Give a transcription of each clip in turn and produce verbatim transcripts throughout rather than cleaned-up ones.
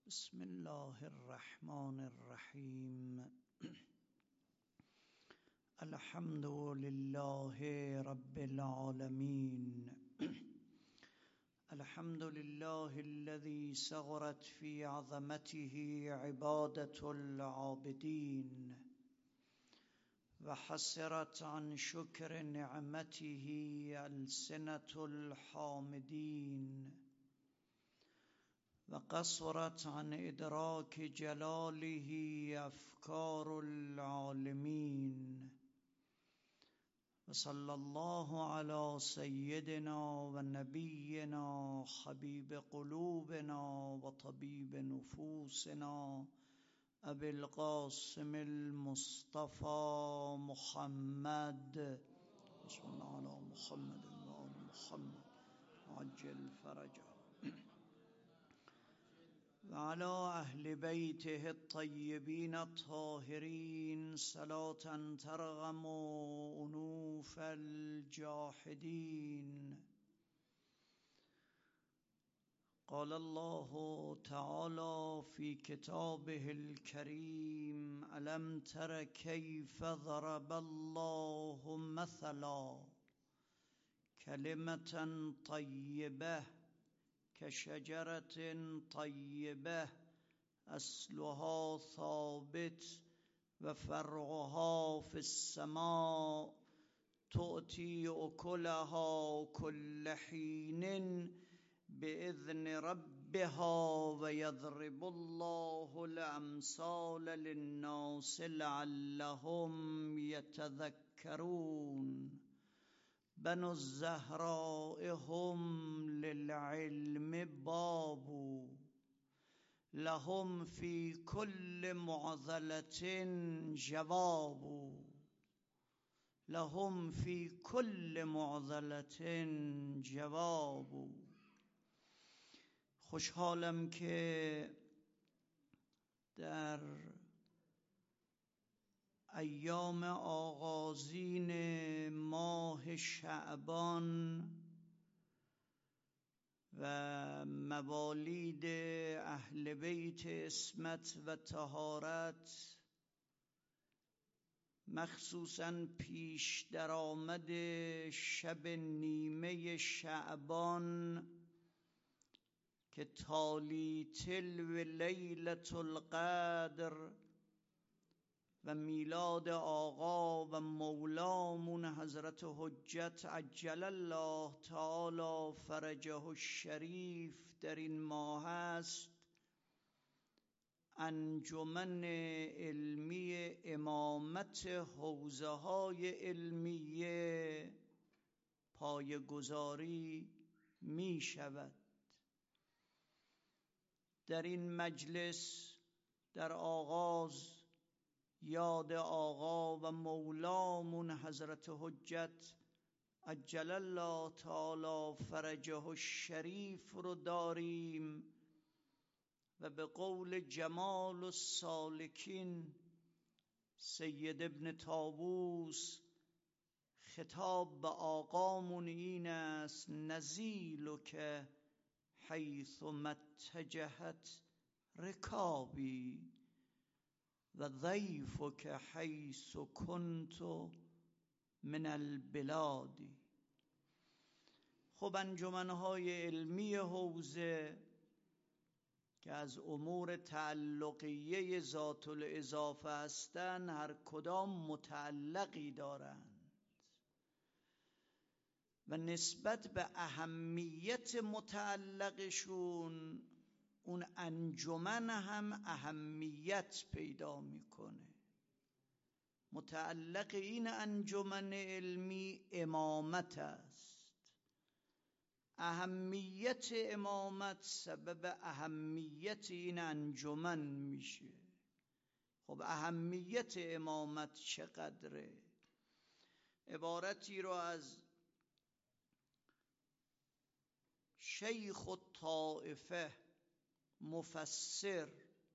بسم الله الرحمن الرحیم. الحمد لله رب العالمين. الحمد لله الذي صغرت في عظمته عبادة العابدين وحسرت عن شكر نعمته ألسنة الحامدين وقصرت عن إدراك جلاله أفكار العالمين. وصلى الله على سيدنا ونبينا حبيب قلوبنا وطبيب نفوسنا أبي القاسم المصطفى محمد. بسم الله على محمد وآل محمد عجل فرجه وعلى أهل بيته الطيبين الطاهرين صلاة ترغم أنوف الجاحدين. قال الله تعالى في كتابه الكريم: ألم تر كيف ضرب الله مثلا كلمة طيبة كشجرة طيبة أصلها ثابت وفرعها في السماء تؤتي أكلها كل حين بإذن ربها ويضرب الله الأمثال للناس لعلهم يتذكرون. بنو الزهراء هم للعلم باب لهم في كل معضلة جواب لهم في كل معضلة جواب. خوشحالم که در ایام آغازین ماه شعبان و موالید اهل بیت عصمت و طهارت، مخصوصاً پیش درآمد شب نیمه شعبان که تالی تلو لیلة القدر و میلاد آقا و مولامون حضرت حجت عجل الله تعالی فرجه الشریف در این ماه است، انجمن علمی امامت حوزه های علمیه پایه‌گذاری می شود. در این مجلس در آغاز یاد آقا و مولامون حضرت حجت عجل الله تعالی فرجه الشریف رو داریم و به قول جمال السالکین سید ابن طاووس خطاب به آقامون این است: نزیلک حیث متجهت رکابی و ضیفک حیث کنت من البلاد. خب انجمنهای علمی حوزه که از امور تعلقیه ذات الاضافه هستند هر کدام متعلقی دارند و نسبت به اهمیت متعلقشون اون انجمن هم اهمیت پیدا میکنه. متعلق این انجمن علمی امامت است. اهمیت امامت سبب اهمیت این انجمن میشه. خب اهمیت امامت چقدره؟ عبارتی رو از شیخ الطائفه، مفسر،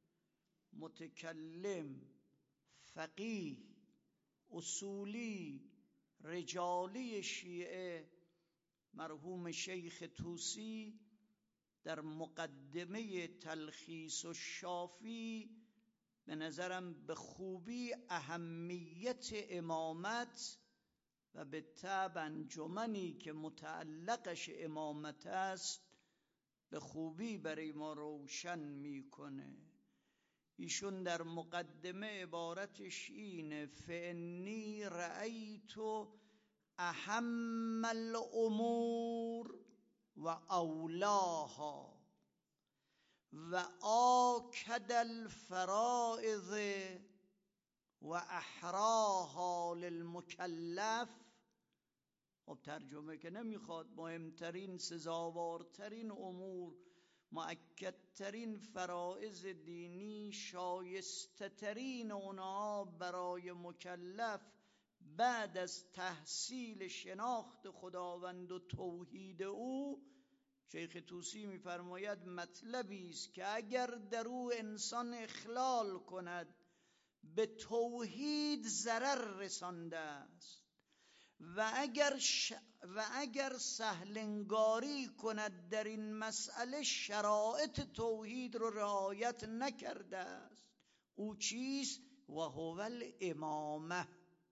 متکلم، فقیه، اصولی، رجالی شیعه مرحوم شیخ طوسی در مقدمه تلخیص و شافی به نظرم به خوبی اهمیت امامت و به طبع انجمنی که متعلقش امامت است به خوبی برای ما روشن میکنه. ایشون در مقدمه عبارتش اینه: فانی رأیت اهم الامور و اولاها و آکد الفرائض و احراها للمکلف. خب ترجمه که نمیخواد. مهمترین، سزاوارترین امور، مؤکدترین فرائض دینی، شایسته ترین اونها برای مکلف بعد از تحصیل شناخت خداوند و توحید او، شیخ طوسی می‌فرماید مطلبی است که اگر در او انسان اخلال کند به توحید ضرر رسانده است و اگر ش... و اگر سهلنگاری کند در این مسئله شرایط توحید رو رعایت نکرده است. او چیست؟ و هو الامامه.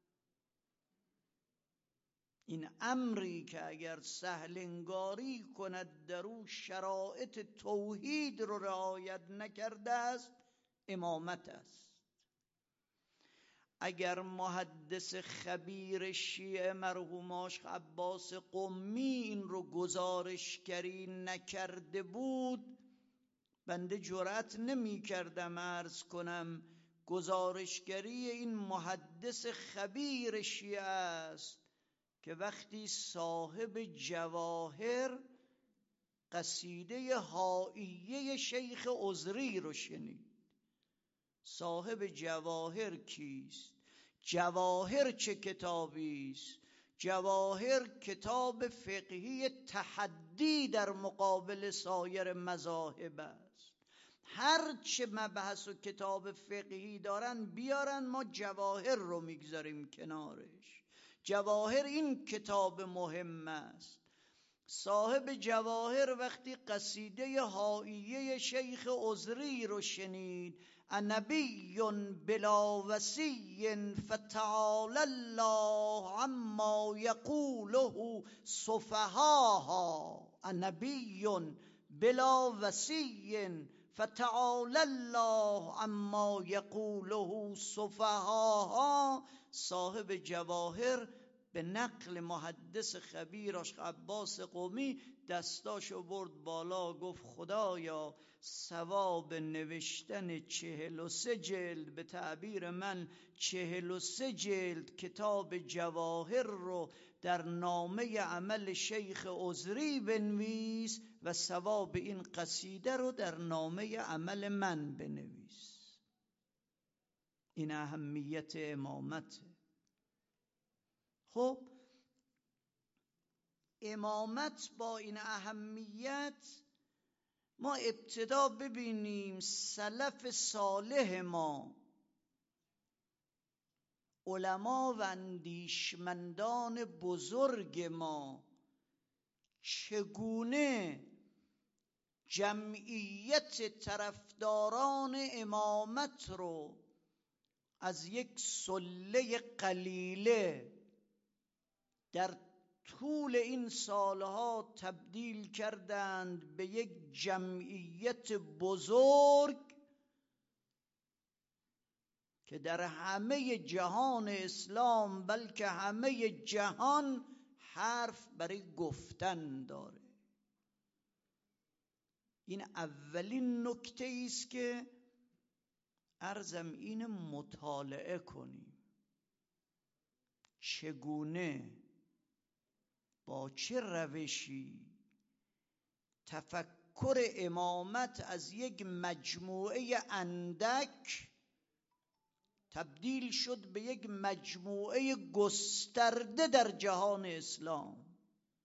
این امری که اگر سهلنگاری کند در او شرایط توحید رو رعایت نکرده است، امامت است. اگر محدث خبیر شیعه مرحوم آش عباس قمی این رو گزارشگری نکرده بود، بنده جرأت نمی کردم عرض کنم گزارشگری این محدث خبیر شیعه است که وقتی صاحب جواهر قصیده هائیه شیخ عذری رو شنید. صاحب جواهر کیست؟ جواهر چه کتابی است؟ جواهر کتاب فقهی تحدی در مقابل سایر مذاهب است. هر چه مبحث و کتاب فقهی دارن بیارن، ما جواهر رو میگذاریم کنارش. جواهر این کتاب مهم است. صاحب جواهر وقتی قصیده هائیه شیخ عذری رو شنید: نبی بلا وصی فتعالی الله عما یقوله سفهاها. نبی بلا وصی فتعالی الله عما یقوله سفهاها. صاحب جواهر به نقل محدث خبیر آش عباس قمی دستاشو برد بالا، گفت خدایا ثواب نوشتن چهل و سه جلد، به تعبیر من چهل و سه جلد کتاب جواهر رو در نامه عمل شیخ عذری بنویس و ثواب این قصیده رو در نامه عمل من بنویس. این اهمیت امامته. خب امامت با این اهمیت، ما ابتدا ببینیم سلف صالح ما، علما و اندیشمندان بزرگ ما، چگونه جمعیت طرفداران امامت رو از یک سله قلیله در طول این سالها تبدیل کردند به یک جمعیت بزرگ که در همه جهان اسلام، بلکه همه جهان، حرف برای گفتن داره. این اولین نکته است که عرضم این مطالعه کنیم چگونه، با چه روشی تفکر امامت از یک مجموعه اندک تبدیل شد به یک مجموعه گسترده در جهان اسلام.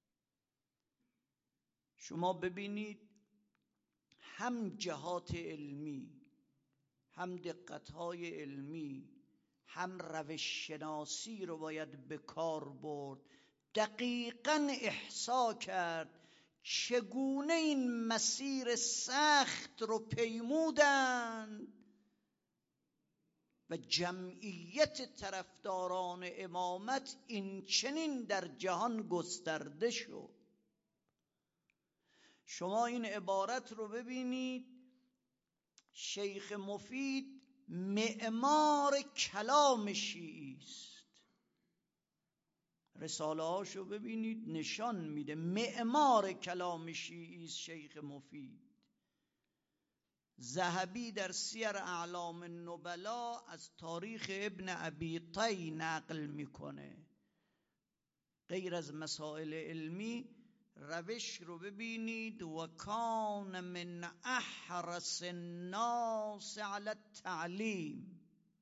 شما ببینید هم جهات علمی، هم دقت‌های علمی، هم روش شناسی رو باید به کار برد. دقیقاً احصا کرد چگونه این مسیر سخت رو پیمودند و جمعیت طرفداران امامت این چنین در جهان گسترده شد. شما این عبارت رو ببینید، شیخ مفید معمار کلام شیعی است. رساله هاشو ببینید نشان میده معمار کلام شیعی است شیخ مفید. ذهبی در سیر اعلام النبلا از تاریخ ابن ابی طی نقل میکنه. غیر از مسائل علمی روش رو ببینید، و کان من احرص الناس علی التعلیم،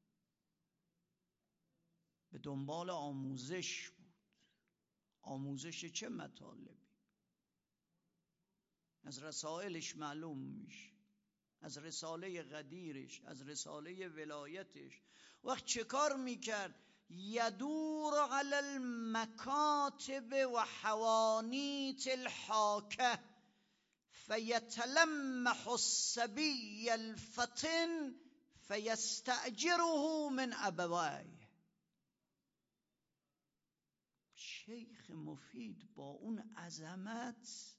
به دنبال آموزش بود. آموزش چه مطالبی؟ از رسائلش معلوم میشه، از رساله غدیرش، از رساله ولایتش. وقت چه کار میکرد؟ یدور علی المکاتب و حوانیت الحاکه فیتلمح الصبی الفطن فیستأجره من ابویه. شیخ مفید با اون عظمت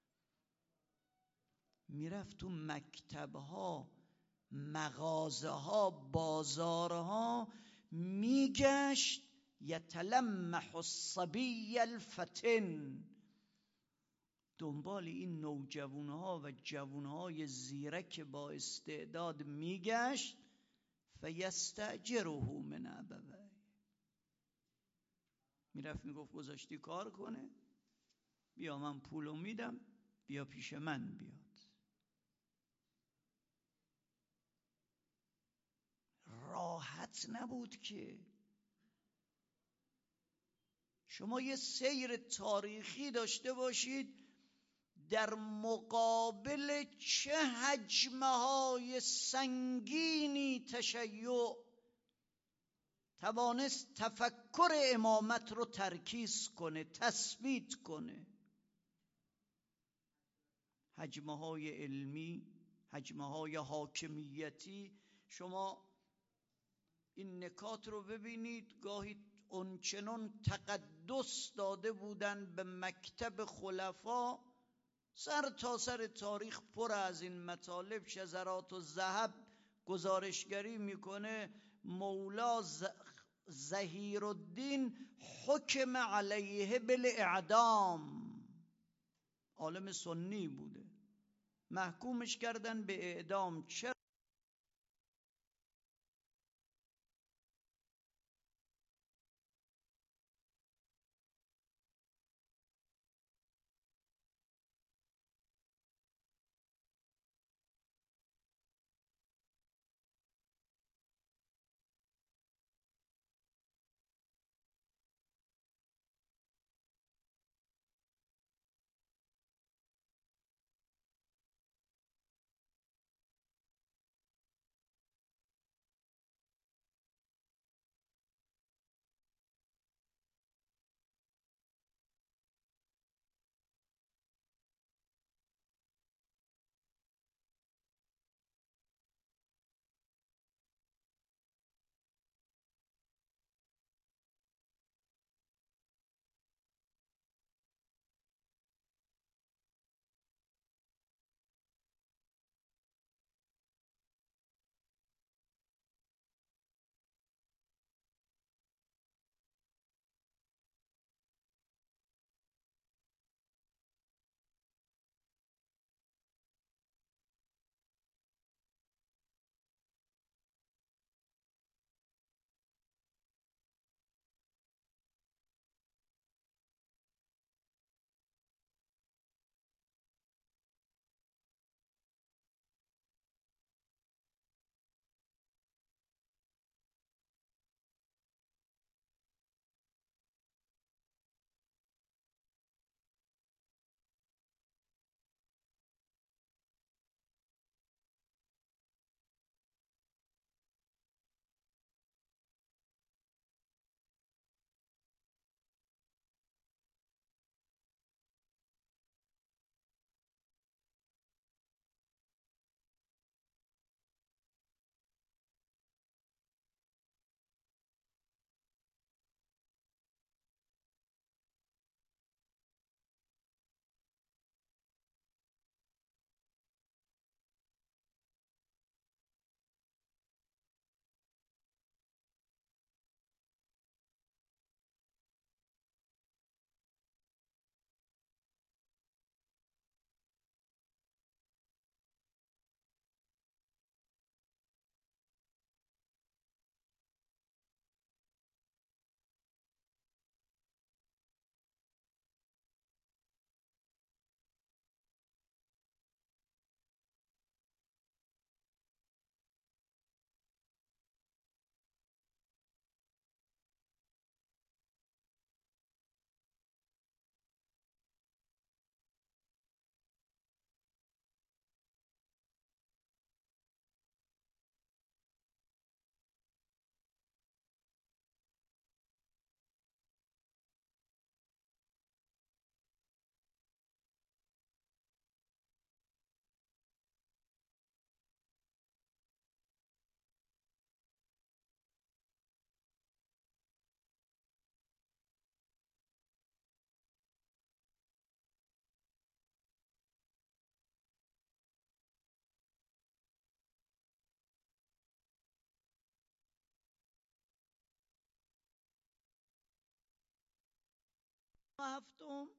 میرفت تو مکتبها، مغازهها، بازارها، میگشت یتلمح الصبی الفطن، دنبال این نوجوانها و جوانهای زیرک با استعداد میگشت. فیستأجره من ابویه، میرفت میگفت گذاشتی کار کنه، بیا من پولو میدم، بیا پیش من بیاد. راحت نبود که. شما یه سیر تاریخی داشته باشید در مقابل چه حجمه های سنگینی تشیع توانست تفکر امامت رو ترکیز کنه، تثبیت کنه. حجمه های علمی، حجمه های حاکمیتی. شما این نکات رو ببینید، گاهی اونچنان تقدس داده بودن به مکتب خلفا. سر تا سر تاریخ پر از این مطالب. شذرات و ذهب گزارشگری میکنه مولا ظهیر الدین حکم علیه بالاعدام، عالم سنی بوده، محکومش کردن به اعدام. چرا؟ هفتم،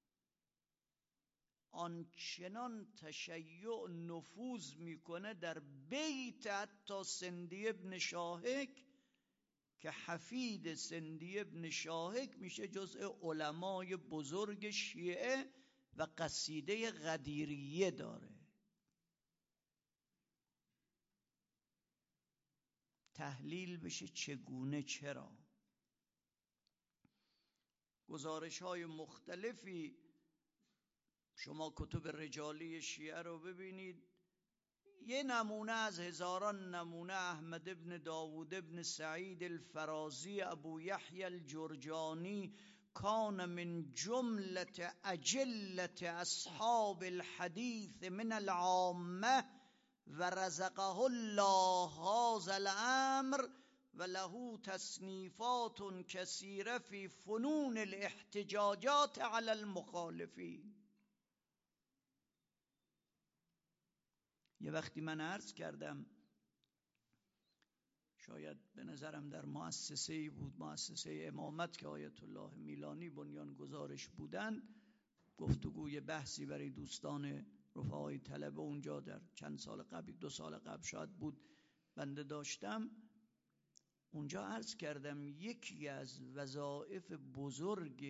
آنچنان تشیع نفوذ میکنه در بیت حتی سندی ابن شاهک که حفید سندی ابن شاهک میشه جزء علمای بزرگ شیعه و قصیده غدیریه داره. تحلیل بشه چگونه چرا. گزارش های مختلفی شما کتب رجالی شیعه رو ببینید، یه نمونه از هزاران نمونه احمد ابن داوود ابن سعید الفرازی ابو یحیی الجرجانی کان من جملة اجلة اصحاب الحدیث من العامه و رزقه الله هذا الامر و له تصنیفات کثیره فی فنون الاحتجاجات علی المخالفین. یه وقتی من عرض کردم، شاید به نظرم در مؤسسه‌ای بود، مؤسسه امامت که آیت الله میلانی بنیان گذارش بودن، گفتگوی بحثی برای دوستان رفقای طلبه اونجا در چند سال قبل، دو سال قبل شاید بود، بنده داشتم. اونجا عرض کردم یکی از وظایف بزرگ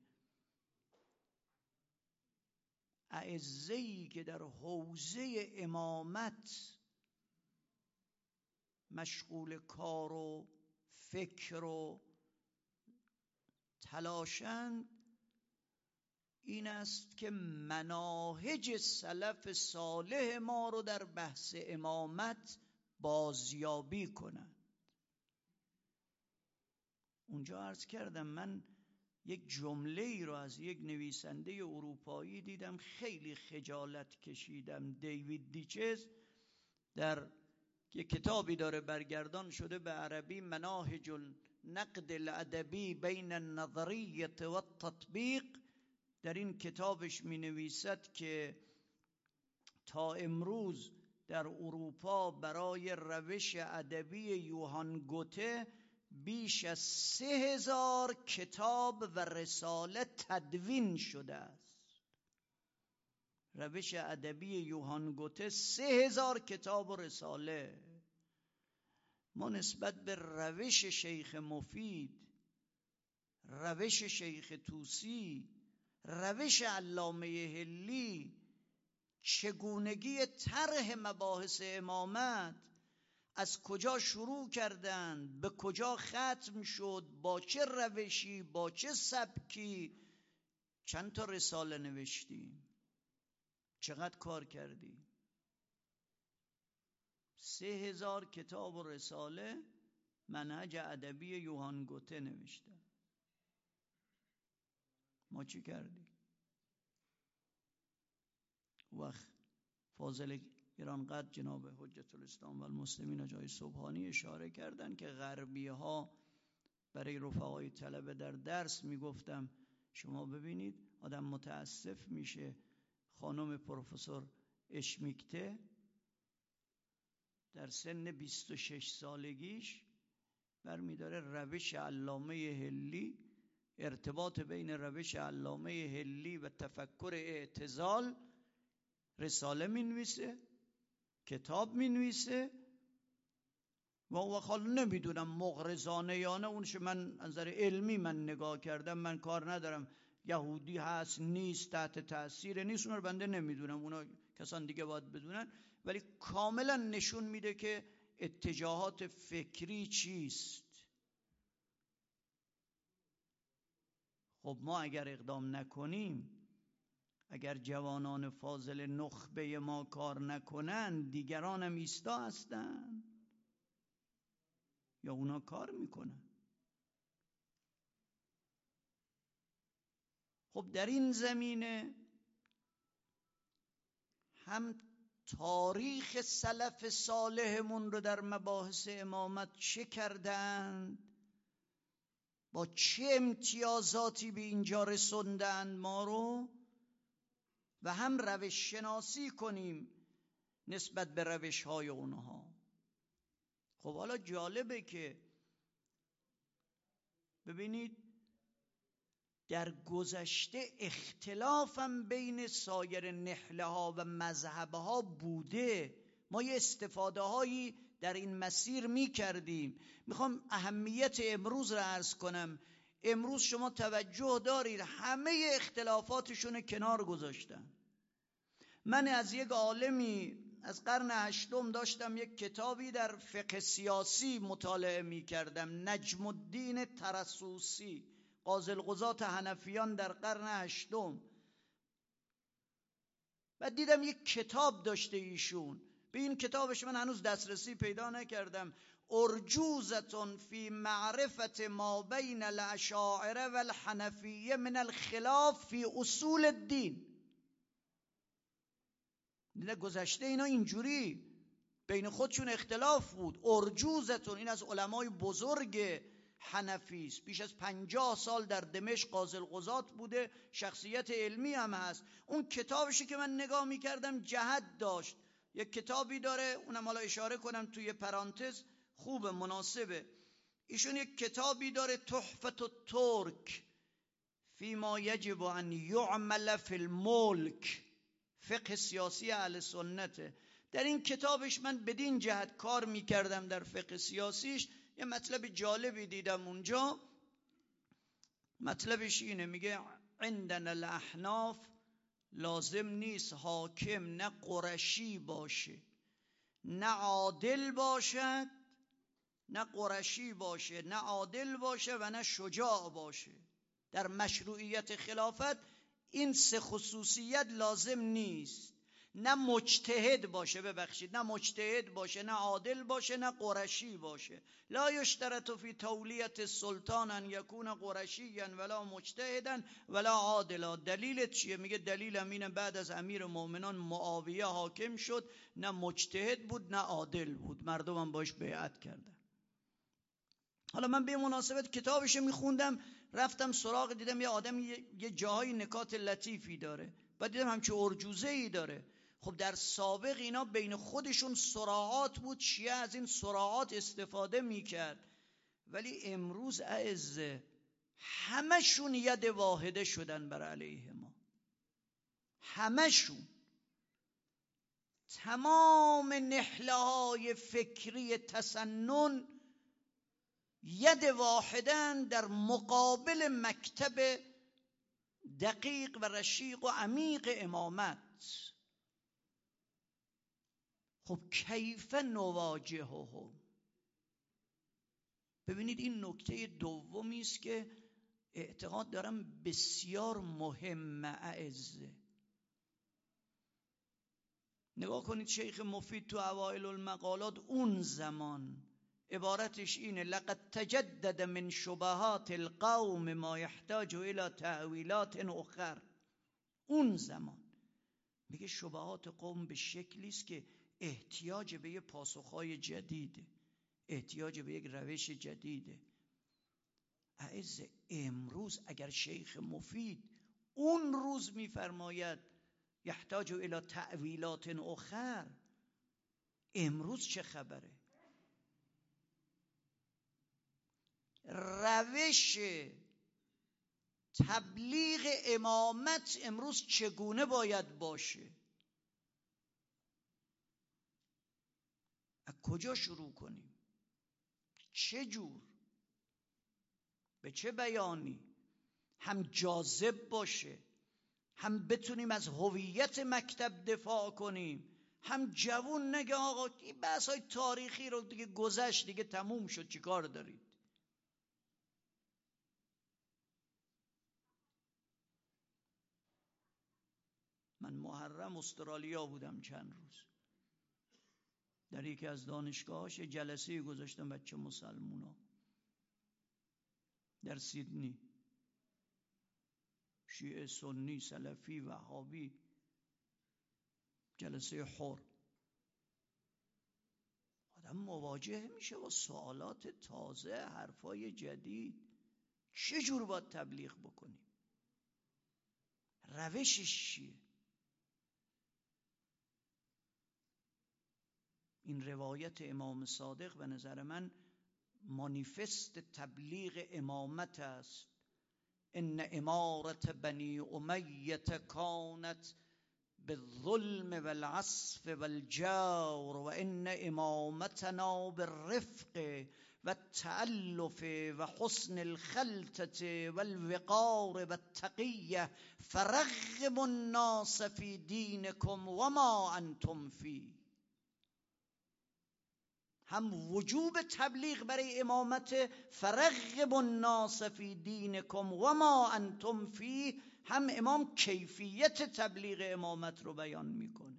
اعزه‌ای که در حوزه امامت مشغول کار و فکر و تلاشند این است که مناهج سلف صالح ما رو در بحث امامت بازیابی کنند. اونجا عرض کردم من یک جمله ای رو از یک نویسنده اروپایی دیدم، خیلی خجالت کشیدم. دیوید دیچز در یک کتابی داره برگردان شده به عربی، مناهج النقد الادبی بین النظریه و التطبیق. در این کتابش می نویسد که تا امروز در اروپا برای روش ادبی یوهان گوته بیش از سه هزار کتاب و رساله تدوین شده است. روش ادبی یوهان گوته سه هزار کتاب و رساله. ما نسبت به روش شیخ مفید، روش شیخ طوسی، روش علامه حلی، چگونگی طرح مباحث امامت، از کجا شروع کردند، به کجا ختم شد، با چه روشی، با چه سبکی، چند تا رساله نوشتیم، چقدر کار کردیم. سه هزار کتاب و رساله منهج ادبی یوهان گوته نوشتن. ما چی کردیم؟ وقت فاضل گرانقدر جناب حجت الاسلام و المسلمین جای سبحانی اشاره کردن که غربی ها برای رفقای طلبه در درس میگفتم شما ببینید آدم متاسف میشه، خانم پروفسور اشمیکته در سن بیست و شش سالگیش برمیداره روش علامه حلی، ارتباط بین روش علامه حلی و تفکر اعتزال، رساله می نویسه، کتاب می نویسه. و اون حالا نمیدونم مغرضانه یا نه، اونش من از نظر علمی من نگاه کردم، من کار ندارم یهودی هست نیست تحت تاثیر نیست، اونا رو بنده نمیدونم، اونا کسان دیگه باید بدونن، ولی کاملا نشون میده که اتجاهات فکری چیست. خب ما اگر اقدام نکنیم، اگر جوانان فاضل نخبه ما کار نکنن، دیگران هم ایستا هستن یا اونا کار میکنن؟ خب در این زمینه هم تاریخ سلف صالحمون رو در مباحث امامت چه کردند، با چه امتیازاتی به اینجا رسوندند ما رو، و هم روش شناسی کنیم نسبت به روش های اونها. خب حالا جالبه که ببینید در گذشته اختلافم بین سایر نحله ها و مذهب ها بوده، ما یه استفاده هایی در این مسیر می کردیم. میخوام اهمیت امروز را عرض کنم. امروز شما توجه دارید همه اختلافاتشون کنار گذاشتن. من از یک عالمی از قرن هشتم داشتم یک کتابی در فقه سیاسی مطالعه می کردم، نجم الدین ترسوسی، قاضی القضات حنفیان در قرن هشتم. بعد دیدم یک کتاب داشته ایشون، به این کتابش من هنوز دسترسی پیدا نکردم، ارجوزتون فی معرفت ما بین الاشاعره و الحنفیه من الخلاف فی اصول الدین. دیدم گذشته اینا اینجوری بین خودشون اختلاف بود. ارجوزتون، این از علمای بزرگ حنفی است، بیش از پنجاه سال در دمشق قاضی القضات بوده، شخصیت علمی هم هست. اون کتابشی که من نگاه میکردم جهت داشت. یک کتابی داره، اونم حالا اشاره کنم توی پرانتز، خوب مناسبه. ایشون یک کتابی داره، تحفة الترک فی ما یجب ان یعمل فی الملک، فقه سیاسی اهل سنته. در این کتابش من بدین جهت کار میکردم در فقه سیاسیش. یه مطلب جالبی دیدم اونجا. مطلبش اینه، میگه عندنا الاحناف لازم نیست حاکم نه قرشی باشه، نه عادل باشد، نه قرشی باشه، نه عادل باشه و نه شجاع باشه. در مشروعیت خلافت این سه خصوصیت لازم نیست. نه مجتهد باشه، ببخشید، نه مجتهد باشه، نه عادل باشه، نه قرشی باشه. لا یشترط فی تولیت السلطان ان یکون قرشیا ولا مجتهدا ولا عادلا. دلیل چیه؟ میگه دلیلم اینه بعد از امیر مومنان معاویه حاکم شد، نه مجتهد بود نه عادل بود، مردم هم باش بیعت کردن. حالا من به مناسبت کتابش میخوندم، رفتم سراغ، دیدم یه آدم یه جاهای نکات لطیفی داره، بعد دیدم همچه ارجوزه ای داره. خب در سابق اینا بین خودشون صراعات بود، شیعه از این صراعات استفاده میکرد، ولی امروز اعزه همشون ید واحده شدن بر علیه ما. همشون، تمام نحله های فکری تسنن ید واحدن در مقابل مکتب دقیق و رشیق و عمیق امامت. خب کیف نواجههم؟ ببینید این نکته دومی است که اعتقاد دارم بسیار مهم. اعزه نگاه کنید، شیخ مفید تو اوائل المقالات اون زمان عبارتش اینه، لقد تجدد من شبهات القوم ما يحتاج الى تأویلات اخر. اون زمان میگه شبهات قوم به شکلی است که احتیاج به یه پاسخهای جدیده، احتیاج به یک روش جدیده. اعز امروز اگر شیخ مفید اون روز میفرماید یحتاج الی تأویلات اخر، امروز چه خبره؟ روش تبلیغ امامت امروز چگونه باید باشه؟ از کجا شروع کنیم؟ چه جور؟ به چه بیانی؟ هم جاذب باشه، هم بتونیم از هویت مکتب دفاع کنیم، هم جوون نگه آقا این بحث های تاریخی رو دیگه گذشت، دیگه تموم شد، چی کار دارید؟ من محرم استرالیا بودم چند روز، در یکی از دانشگاهاش جلسه گذاشتم بچه مسلمونا در سیدنی، شیعه، سنی، سلفی، وهابی، جلسه حر. آدم مواجه میشه با سوالات تازه، حرفای جدید. چه جور باید تبلیغ بکنیم؟ روشش چیه؟ این روایت امام صادق به نظر من مانیفست تبلیغ امامت است. ان امارت بنی امیه کانت بالظلم والعصف والجور و ان امامتنا بالرفق والتألف وحسن الخلطة والوقار والتقیه فرغبوا الناس في دینکم وما انتم فيه. هم وجوب تبلیغ برای امامت، فرغبوا الناس فی دینکم وما انتم فیه، هم امام کیفیت تبلیغ امامت رو بیان میکنه.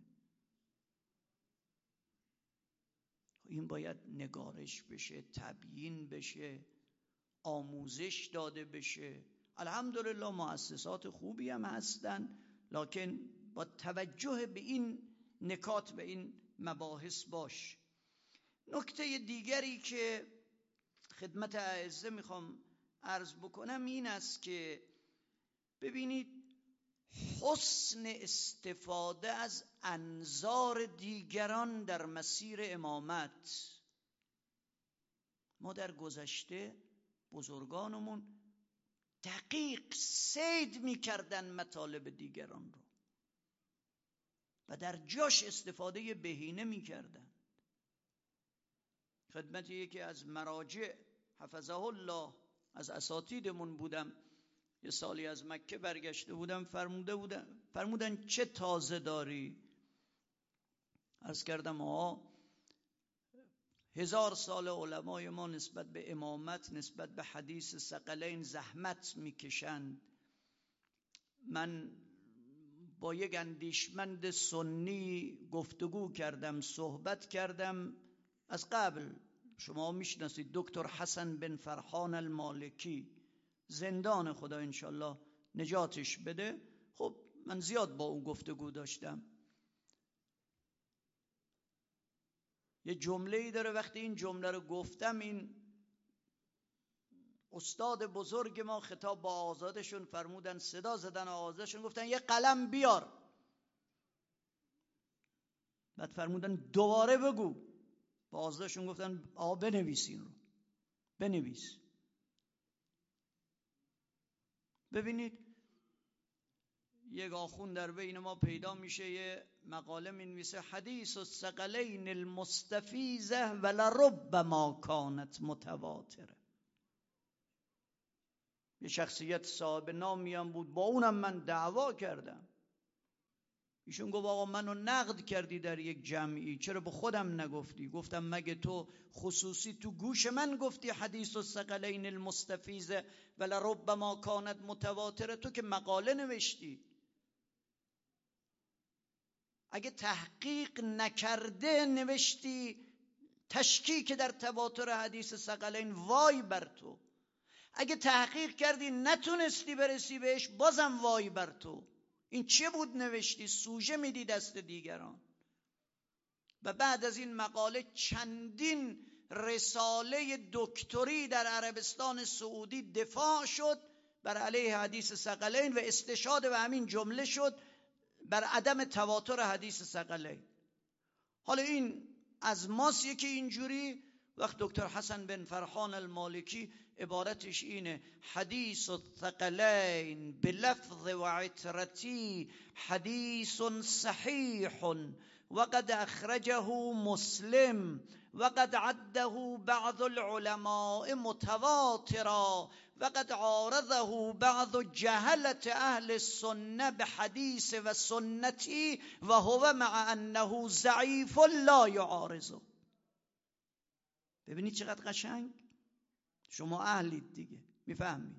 این باید نگارش بشه، تبیین بشه، آموزش داده بشه. الحمدلله مؤسسات خوبی هم هستن، لکن با توجه به این نکات، به این مباحث باش. نکته دیگری که خدمت اعزه میخوام عرض بکنم این است که ببینید حسن استفاده از انظار دیگران در مسیر امامت. ما در گذشته بزرگانمون دقیق صید میکردن مطالب دیگران رو و در جاش استفاده بهینه میکردن. خدمت یکی از مراجع حفظه الله از اساتیدمون بودم، یه سالی از مکه برگشته بودم، فرموده بودن فرمودن چه تازه داری؟ عرض کردم آقا هزار سال علمای ما نسبت به امامت، نسبت به حدیث ثقلین زحمت میکشند. من با یک اندیشمند سنی گفتگو کردم، صحبت کردم، از قبل شما میشناسید دکتر حسن بن فرحان المالکی، زندان، خدا انشالله نجاتش بده. خب من زیاد با او گفتگو داشتم. یه جمله‌ای داره، وقتی این جمله رو گفتم این استاد بزرگ ما خطاب با آزادشون فرمودن، صدا زدن آزادشون، گفتن یه قلم بیار. بعد فرمودن دوباره بگو. با آزادشون گفتن آقا بنویس این رو، بنویس. ببینید یک آخون در بین ما پیدا میشه، یه مقاله مینویسه حدیث الثقلین المستفیزه ولربما کانت متواتره. یه شخصیت صاحب نامی هم بود، با اونم من دعوا کردم. ایشون گفت آقا منو نقد کردی در یک جمعی، چرا به خودم نگفتی؟ گفتم مگه تو خصوصی تو گوش من گفتی حدیث الثقلین المستفیزه ولربما کانت متواتره؟ تو که مقاله نوشتی. اگه تحقیق نکرده نوشتی تشکیک در تواتر حدیث ثقلین، وای بر تو. اگه تحقیق کردی نتونستی برسی بهش، بازم وای بر تو. این چه بود نوشتی؟ سوژه میدی دست دیگران. و بعد از این مقاله چندین رساله دکتری در عربستان سعودی دفاع شد بر علیه حدیث ثقلین و استشهاد به همین جمله شد بر عدم تواتر حدیث ثقلین. حالا این از ماست که اینجوری. وقت دکتر حسن بن فرحان المالکی عبارتش اینه: حدیث الثقلین بلفظ و عترتی حدیث صحیح وقد اخرجه مسلم وقد عده بعض العلماء متواترا وقد عارضه بعض جهلة اهل السنه بحدیث و سنتی و هو مع انه ضعیف لا یعارضه. ببینید چقدر قشنگ. شما اهلید دیگه، میفهمید.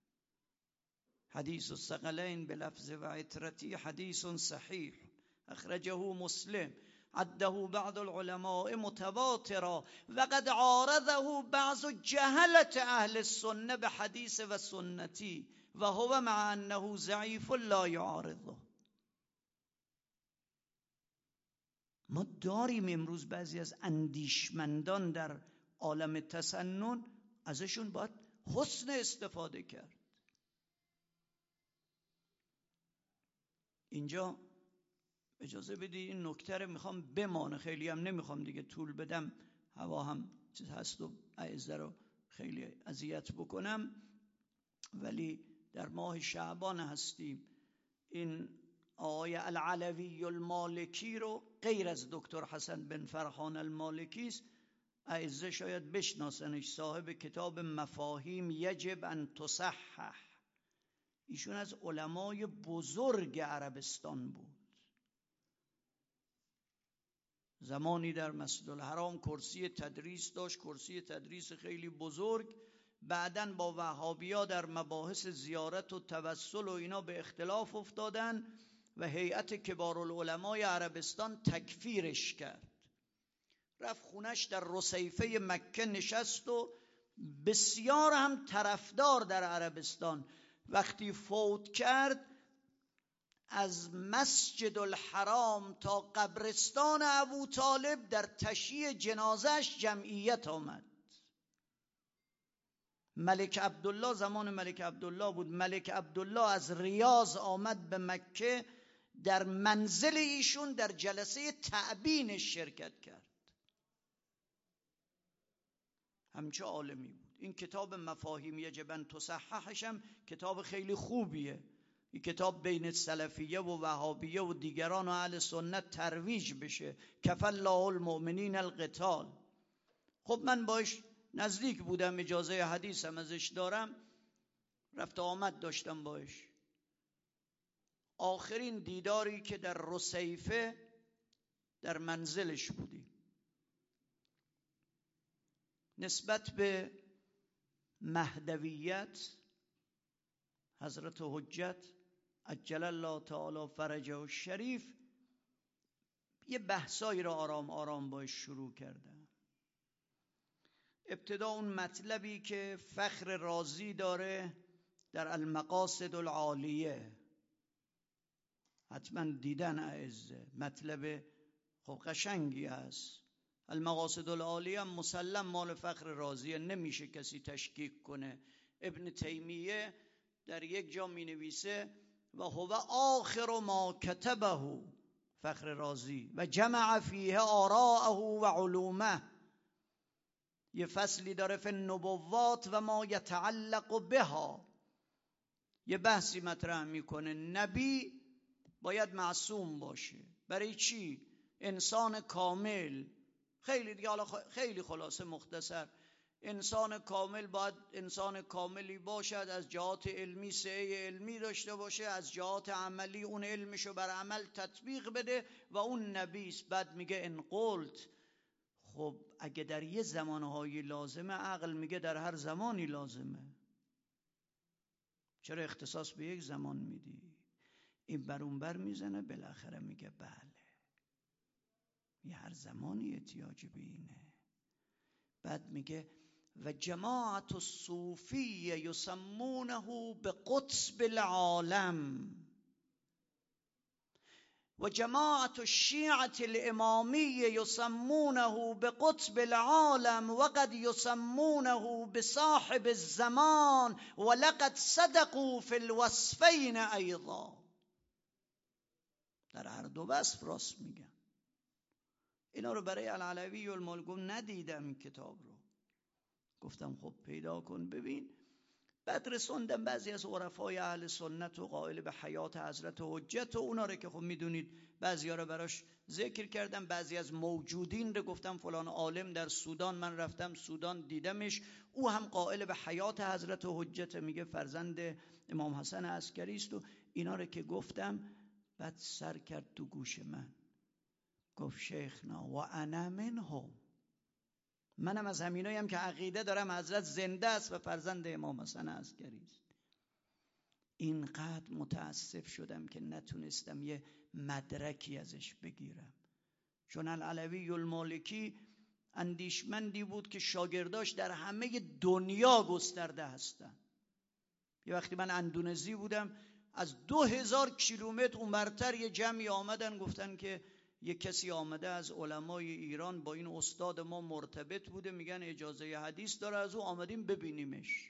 حدیث الثقلین بلفظ و عترتی حدیث صحیح اخرجه مسلم عده بعض العلماء متواترا وقد عارضه بعض جهلة اهل السنه بحدیث و سنتی و هو مع انه ضعیف لا یعارضه. ما داریم امروز بعضی از اندیشمندان در عالم تسنن، ازشون باید حسن استفاده کرد. اینجا اجازه بدید این نکته رو میخوام بمانه، خیلی هم نمیخوام دیگه طول بدم، هوا هم چیز هست و اعزه رو خیلی اذیت بکنم، ولی در ماه شعبان هستیم. این آقای العلوی المالکی رو غیر از دکتر حسن بن فرحان المالکی است، اعزه شاید بشناسنش، صاحب کتاب مفاهیم یجب ان تصحح. ایشون از علمای بزرگ عربستان بود. زمانی در مسجد الحرام کرسی تدریس داشت، کرسی تدریس خیلی بزرگ. بعدن با وهابیا در مباحث زیارت و توسل و اینا به اختلاف افتادن و هیئت کبارالعلمای عربستان تکفیرش کرد. رفت خونش در رصیفه مکه نشست و بسیار هم طرفدار در عربستان. وقتی فوت کرد از مسجد الحرام تا قبرستان ابو طالب در تشییع جنازش جمعیت آمد. ملک عبدالله، زمان ملک عبدالله بود، ملک عبدالله از ریاض آمد به مکه، در منزل ایشون در جلسه تعبینش شرکت کرد. همچه عالمی بود. این کتاب مفاهیم یجب ان تصححش هم کتاب خیلی خوبیه. این کتاب بین سلفیه و وهابیه و دیگران و اهل سنت ترویج بشه. کفى الله المؤمنین القتال. خب من باش نزدیک بودم، اجازه حدیثم ازش دارم، رفت آمد داشتم باش. آخرین دیداری که در رصیفه در منزلش بودیم، نسبت به مهدویت حضرت حجت عجل الله تعالی فرجه الشریف یه بحثایی را آرام آرام باش شروع کردم. ابتدا اون مطلبی که فخر رازی داره در المقاصد العالیه، حتما دیدن اعزه، مطلب خب قشنگی هست. المقاصد العالیه مسلم مال فخر رازیه، نمیشه کسی تشکیک کنه. ابن تیمیه در یک جا می نویسه و هو آخر ما کتبه، فخر رازی، و جمع فیه آراءه و علومه. یه فصلی داره فی النبوات و ما یتعلق بها، یه بحثی مطرح میکنه نبی باید معصوم باشه. برای چی؟ انسان کامل، خیلی دیگه حالا خیلی خلاصه مختصر، انسان کامل باید انسان کاملی باشد، از جهات علمی سعی علمی داشته باشه، از جهات عملی اون علمشو بر عمل تطبیق بده و اون نبیست. بعد میگه ان قلت، خب اگه در یه زمانهایی لازمه، عقل میگه در هر زمانی لازمه، چرا اختصاص به یک زمان میدی؟ این بر اون بر میزنه، بالاخره میگه بله یه هر زمانی احتیاج به اینه. بعد میگه و جماعت الصوفیه یسمونه به قطب العالم و جماعت الشیعة الامامیه یسمونه به قطب العالم و قد یسمونه به صاحب الزمان و لقد صدقوا فی الوصفین ایضا. در هر دو وصف راست میگن. اینا رو برای العلوی المالکی ندیدم این کتاب رو، گفتم خب پیدا کن ببین. بعد رسوندم بعضی از عرفای اهل سنت و قائل به حیات حضرت حجت و اونا رو که خب میدونید بعضی ها رو براش ذکر کردم. بعضی از موجودین رو گفتم فلان عالم در سودان، من رفتم سودان دیدمش، او هم قائل به حیات حضرت حجت، میگه فرزند امام حسن عسکری است و اینا رو که گفتم. بعد سر کرد تو گوش من گفت شیخنا و انا منهم، منم از همینایم که عقیده دارم حضرت زنده است و فرزند امام حسن عسکری است. اینقدر متاسف شدم که نتونستم یه مدرکی ازش بگیرم، چون العلوی المالکی اندیشمندی بود که شاگرداش در همه دنیا گسترده هستن. یه وقتی من اندونزی بودم، از دو هزار کیلومتر اونورتر یه جمعی آمدن گفتن که یک کسی آمده از علمای ایران با این استاد ما مرتبط بوده، میگن اجازه حدیث داره از او، آمدیم ببینیمش.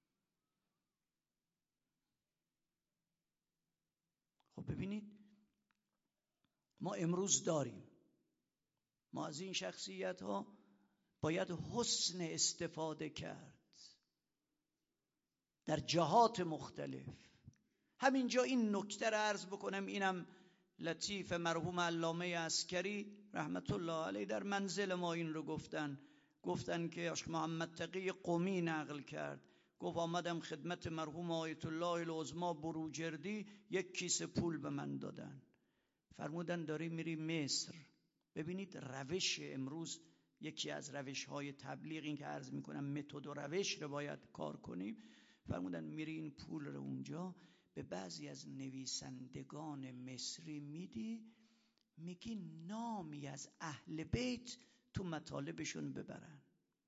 خب ببینید ما امروز داریم، ما از این شخصیت ها باید حسن استفاده کرد. در جهات مختلف. همینجا این نکته رو عرض بکنم، اینم لطیف مرحوم علامه عسکری رحمت الله علیه در منزل ما این رو گفتن. گفتن که آشق محمد تقی قمی نقل کرد، گفت آمدم خدمت مرحوم آیت الله العظما بروجردی، یک کیسه پول به من دادن، فرمودن داری میری مصر. ببینید روش امروز، یکی از روش های تبلیغ این که عرض میکنم متد و روش رو باید کار کنیم. فرمودن میری این پول رو اونجا به بعضی از نویسندگان مصری میدی، میگی نامی از اهل بیت تو مطالبشون ببرن.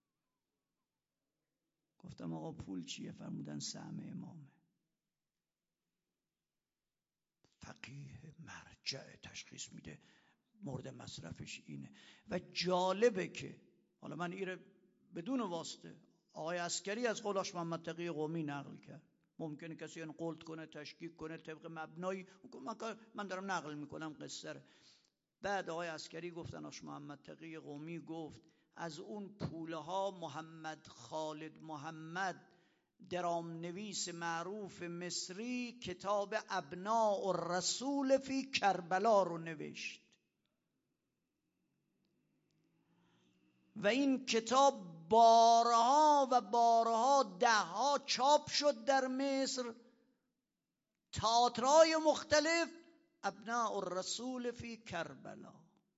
گفتم آقا پول چیه؟ فرمودن سهم امامه. فقیه مرجع تشخیص میده مورد مصرفش اینه. و جالبه که حالا من ایره بدون واسطه آقای عسکری از قول آشق محمد تقی قمی نقل کرد، ممکنه کسی این قلت کنه تشکیک کنه طبق مبنایی، من دارم نقل میکنم قصه رو. بعد آقای عسکری گفتن آشق محمد تقی قمی گفت از اون پوله ها محمد خالد محمد درام نویس معروف مصری کتاب ابناء الرسول فی کربلا رو نوشت و این کتاب بارها و بارها دهها چاپ شد در مصر، تئاترهای مختلف، ابناء الرسول فی کربلا.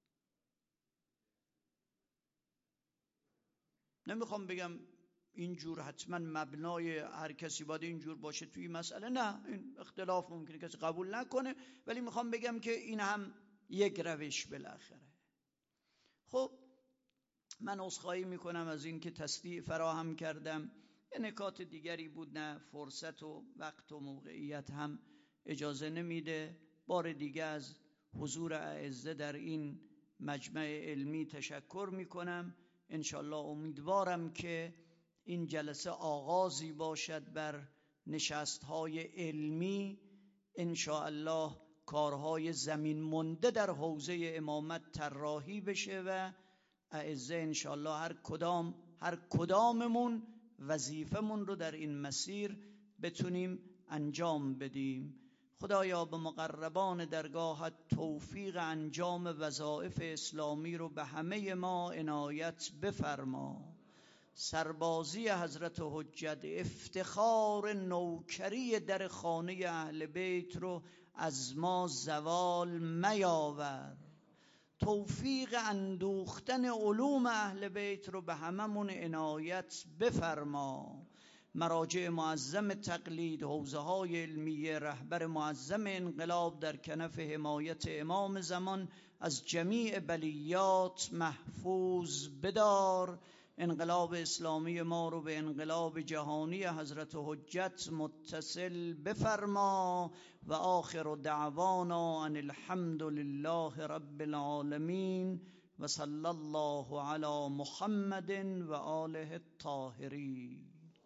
نمیخوام بگم اینجور حتما مبنای هر کسی باید اینجور باشه توی مسئله، نه، این اختلاف ممکنه کسی قبول نکنه، ولی میخوام بگم که این هم یک روش بالاخره. خب من عذرخواهی میکنم از این که تصدیع فراهم کردم، یه نکات دیگری بود نه فرصت و وقت و موقعیت هم اجازه نمیده. بار دیگه از حضور اعزه در این مجمع علمی تشکر میکنم. انشالله امیدوارم که این جلسه آغازی باشد بر نشستهای علمی، انشاءالله کارهای زمین مونده در حوزه امامت طراحی بشه و اعزه انشاءالله هر کدام هر کداممون وظیفمون رو در این مسیر بتونیم انجام بدیم. خدایا به مقربان درگاهت توفیق انجام وظایف اسلامی رو به همه ما عنایت بفرما. سربازی حضرت حجت، افتخار نوکری در خانه اهل بیت رو از ما زوال میاور. توفیق اندوختن علوم اهل بیت رو به هممون عنایت بفرما. مراجع معظم تقلید، حوزه های علمیه، رهبر معظم انقلاب در کنف حمایت امام زمان از جمیع بلیات محفوظ بدار. انقلاب اسلامی ما رو به انقلاب جهانی حضرت حجت متصل بفرما. و آخر دعوانا ان الحمد لله رب العالمین و صلی الله علی محمد و آله الطاهرین.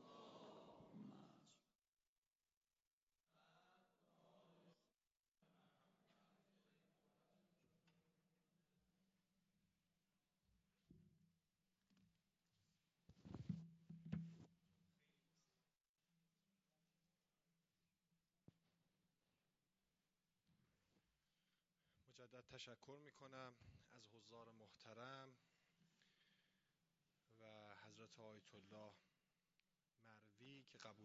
مجدد تشکر میکنم از حضار محترم و حضرت آیت الله مروی که قبول